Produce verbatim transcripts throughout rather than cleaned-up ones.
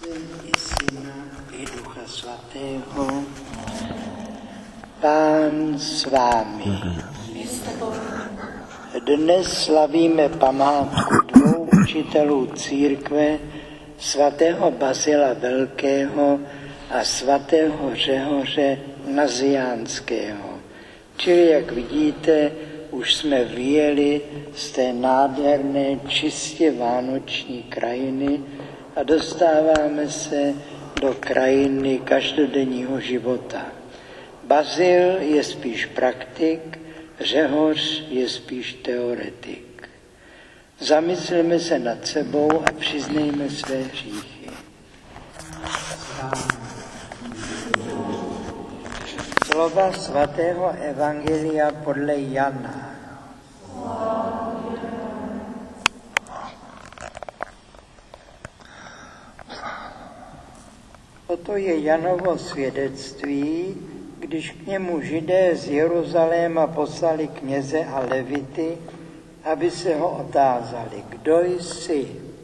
i Syna, i Ducha Svatého. Pán s vámi. Dnes slavíme památku dvou učitelů církve, svatého Bazila Velkého a svatého Řehoře Naziánského. Čili, jak vidíte, už jsme vyjeli z té nádherné, čistě vánoční krajiny a dostáváme se do krajiny každodenního života. Bazil je spíš praktik, Řehoř je spíš teoretik. Zamysleme se nad sebou a přiznejme své hříchy. Slova svatého evangelia podle Jana. Toto je Janovo svědectví, když k němu Židé z Jeruzaléma poslali kněze a levity, aby se ho otázali, kdo jsi.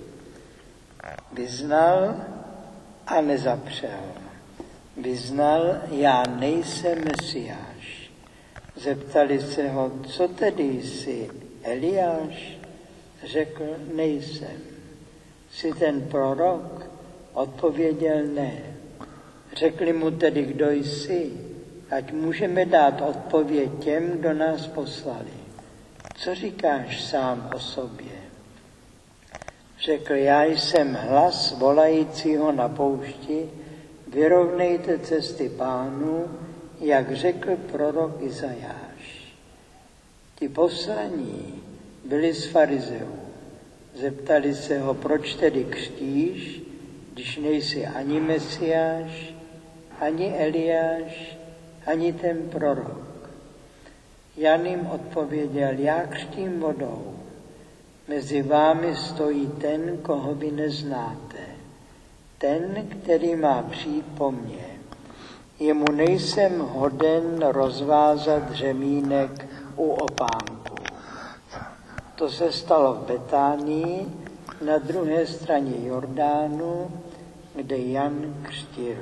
Vyznal a nezapřel. Vyznal, já nejsem Mesiáš. Zeptali se ho, co tedy jsi, Eliáš? Řekl, nejsem. Jsi ten prorok? Odpověděl, ne. Řekli mu tedy, kdo jsi, ať můžeme dát odpověď těm, kdo nás poslali. Co říkáš sám o sobě? Řekl, já jsem hlas volajícího na poušti, vyrovnejte cesty Pánu, jak řekl prorok Izajáš. Ti poslaní byli z farizeů. Zeptali se ho, proč tedy křtíš, když nejsi ani Mesiáš, ani Eliáš, ani ten prorok. Jan jim odpověděl, já křtím vodou. Mezi vámi stojí ten, koho vy neznáte. Ten, který má přijít po mně. Jemu nejsem hoden rozvázat řemínek u opánku. To se stalo v Betánii, na druhé straně Jordánu, kde Jan křtil.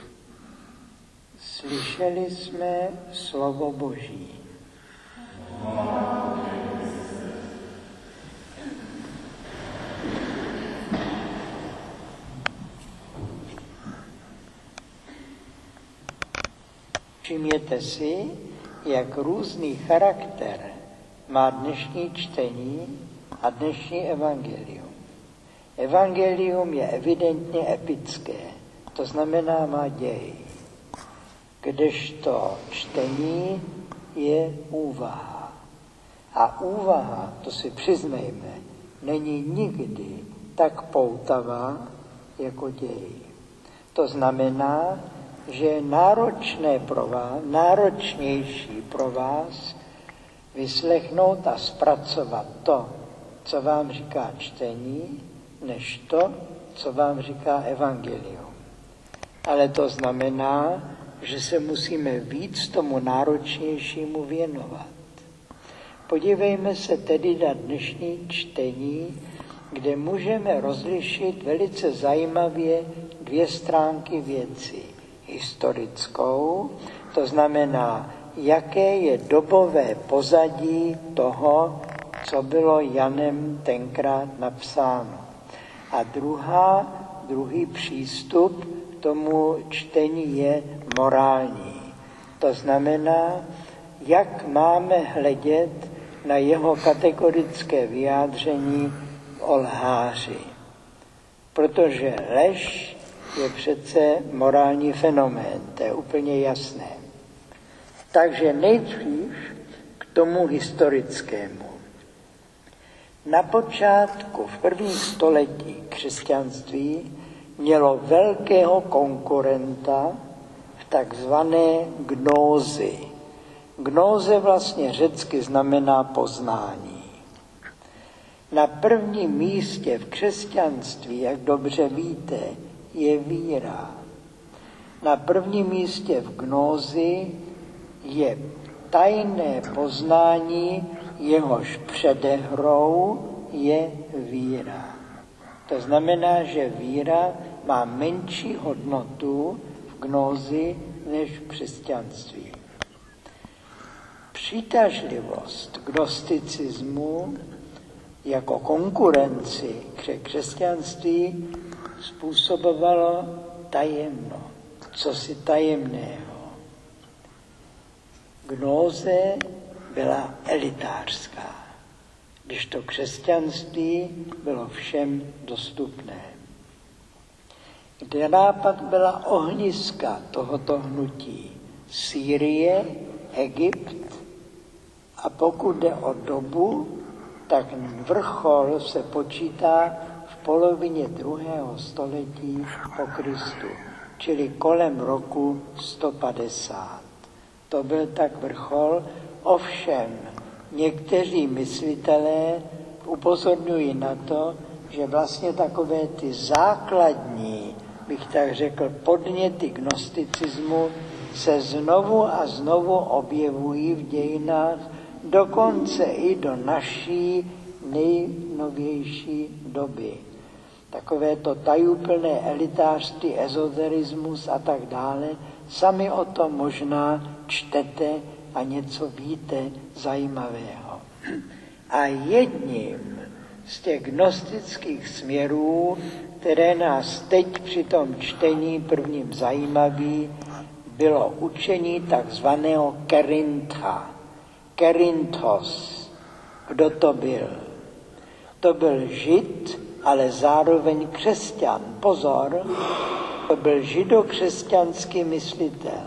Slyšeli jsme slovo Boží. Všimněte si, jak různý charakter má dnešní čtení a dnešní evangelium. Evangelium je evidentně epické, to znamená má děj. Kdežto čtení je úvaha. A úvaha, to si přiznejme, není nikdy tak poutavá jako děj. To znamená, že je náročné pro vás, náročnější pro vás vyslechnout a zpracovat to, co vám říká čtení, než to, co vám říká evangelium. Ale to znamená, že se musíme víc tomu náročnějšímu věnovat. Podívejme se tedy na dnešní čtení, kde můžeme rozlišit velice zajímavě dvě stránky věci. Historickou, to znamená, jaké je dobové pozadí toho, co bylo Janem tenkrát napsáno. A druhá, druhý přístup k tomu čtení je morální. To znamená, jak máme hledět na jeho kategorické vyjádření o lháři. Protože lež je přece morální fenomén, to je úplně jasné. Takže nejdřív k tomu historickému. Na počátku, v prvních století křesťanství mělo velkého konkurenta v takzvané gnózi. Gnóze vlastně řecky znamená poznání. Na prvním místě v křesťanství, jak dobře víte, je víra. Na prvním místě v gnózi je tajné poznání, jehož předehrou je víra. To znamená, že víra má menší hodnotu v gnózi než v křesťanství. Přitažlivost gnosticismu jako konkurenci k křesťanství způsobovalo tajemno, cosi tajemného. Gnóze byla elitářská, když to křesťanství bylo všem dostupné. Která pak byla ohniska tohoto hnutí? Sýrie, Egypt, a pokud jde o dobu, tak vrchol se počítá v polovině druhého století po Kristu, čili kolem roku sto padesát. To byl tak vrchol, ovšem někteří myslitelé upozorňují na to, že vlastně takové ty základní, bych tak řekl, podněty gnosticismu se znovu a znovu objevují v dějinách, dokonce i do naší nejnovější doby. Takové to tajuplné elitářství, ezoterismus a tak dále, sami o tom možná čtete a něco víte zajímavého. A jedním z těch gnostických směrů, které nás teď při tom čtení prvním zajímaví, bylo učení takzvaného Kerintha. Kerinthos. Kdo to byl? To byl Žid, ale zároveň křesťan. Pozor, to byl židokřesťanský myslitel.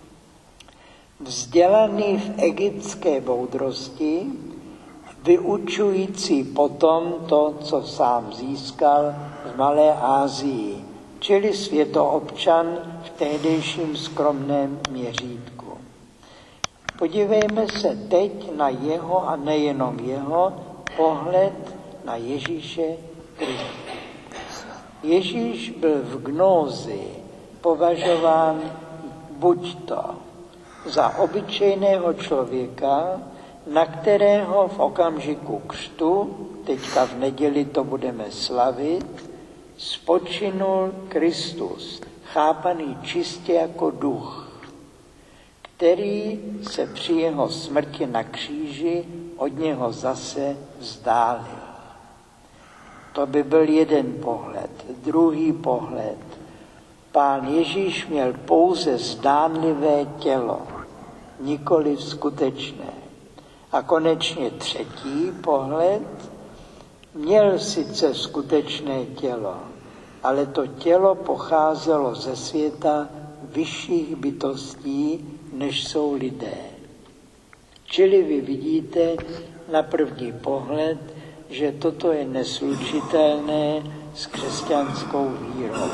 Vzdělaný v egyptské moudrosti, vyučující potom to, co sám získal v Malé Asii, čili světoobčan v tehdejším skromném měřítku. Podívejme se teď na jeho a nejenom jeho pohled na Ježíše Krista. Ježíš byl v gnózi považován buď to za obyčejného člověka, na kterého v okamžiku křtu, teďka v neděli to budeme slavit, spočinul Kristus, chápaný čistě jako duch, který se při jeho smrti na kříži od něho zase vzdálil. To by byl jeden pohled. Druhý pohled. Pán Ježíš měl pouze zdánlivé tělo, nikoli skutečné. A konečně třetí pohled. Měl sice skutečné tělo, ale to tělo pocházelo ze světa vyšších bytostí, než jsou lidé. Čili vy vidíte na první pohled, že toto je neslučitelné s křesťanskou vírou.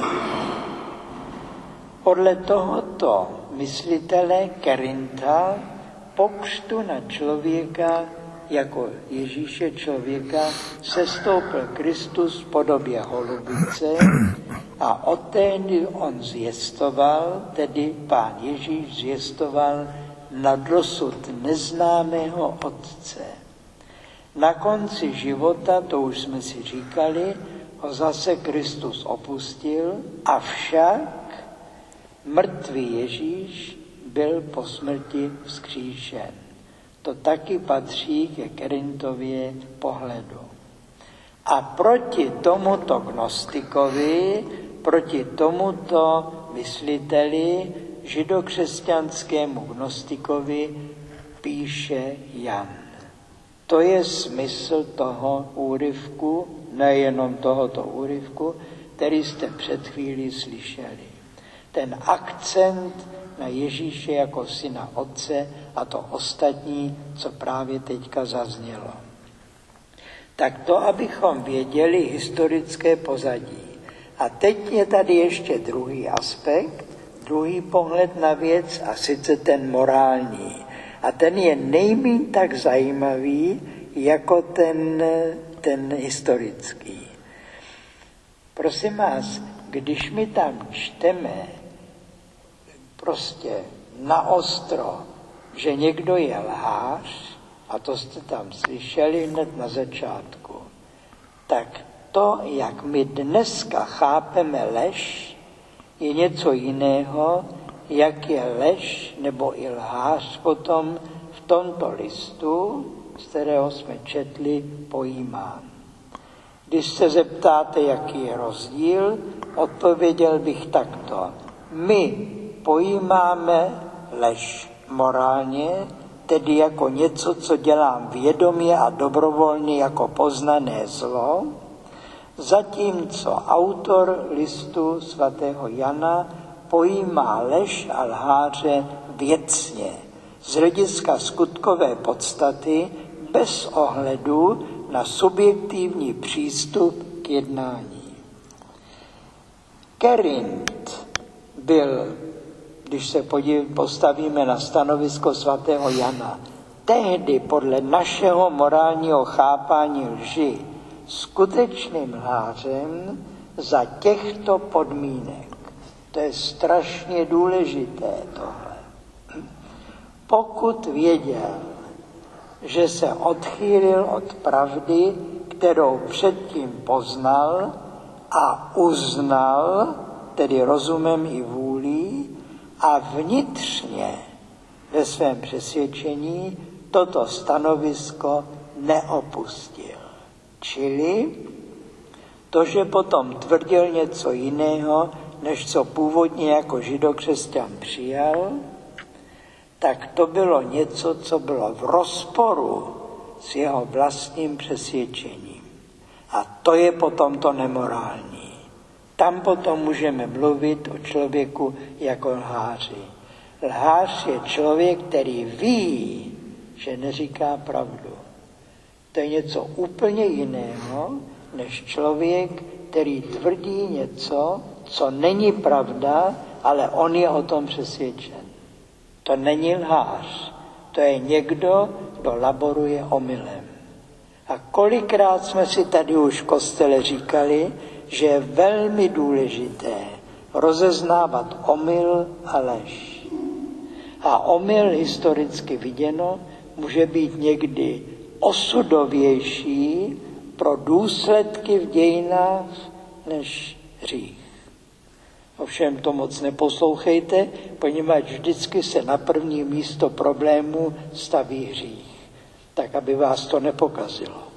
Podle tohoto myslitele Kerintha po křtu na člověka, jako Ježíše člověka, sestoupil Kristus v podobě holubice a od tehdy on zvěstoval, tedy Pán Ježíš zvěstoval na dosud neznámého Otce. Na konci života, to už jsme si říkali, ho zase Kristus opustil, avšak mrtvý Ježíš byl po smrti vzkříšen. To taky patří ke Kerinthově pohledu. A proti tomuto gnostikovi, proti tomuto mysliteli, židokřesťanskému gnostikovi, píše Jan. To je smysl toho úryvku, nejenom tohoto úryvku, který jste před chvílí slyšeli. Ten akcent na Ježíše jako syna Otce a to ostatní, co právě teďka zaznělo. Tak to, abychom věděli historické pozadí. A teď je tady ještě druhý aspekt, druhý pohled na věc, a sice ten morální. A ten je nejméně tak zajímavý, jako ten, ten historický. Prosím vás, když my tam čteme prostě naostro, že někdo je lhář, a to jste tam slyšeli hned na začátku, tak to, jak my dneska chápeme lež, je něco jiného, jak je lež nebo i lhář potom v tomto listu, z kterého jsme četli, pojímán. Když se zeptáte, jaký je rozdíl, odpověděl bych takto. My pojímáme lež morálně, tedy jako něco, co dělám vědomě a dobrovolně jako poznané zlo, zatímco autor listu svatého Jana pojímá lež a lháře věcně, z hlediska skutkové podstaty, bez ohledu na subjektivní přístup k jednání. Kerind byl, když se postavíme na stanovisko svatého Jana, tehdy podle našeho morálního chápání lži skutečným lhářem za těchto podmínek. To je strašně důležité tohle. Pokud věděl, že se odchýlil od pravdy, kterou předtím poznal a uznal, tedy rozumem i vůlí, a vnitřně ve svém přesvědčení toto stanovisko neopustil. Čili to, že potom tvrdil něco jiného, než co původně jako židokřesťan přijal, tak to bylo něco, co bylo v rozporu s jeho vlastním přesvědčením. A to je potom to nemorální. Tam potom můžeme mluvit o člověku jako lháři. Lhář je člověk, který ví, že neříká pravdu. To je něco úplně jiného, než člověk, který tvrdí něco, co není pravda, ale on je o tom přesvědčen. To není lhář, to je někdo, kdo laboruje omylem. A kolikrát jsme si tady už v kostele říkali, že je velmi důležité rozeznávat omyl a lež. A omyl historicky viděno může být někdy osudovější pro důsledky v dějinách než hřích. Ovšem to moc neposlouchejte, poněvadž vždycky se na první místo problému staví hřích, tak aby vás to nepokazilo.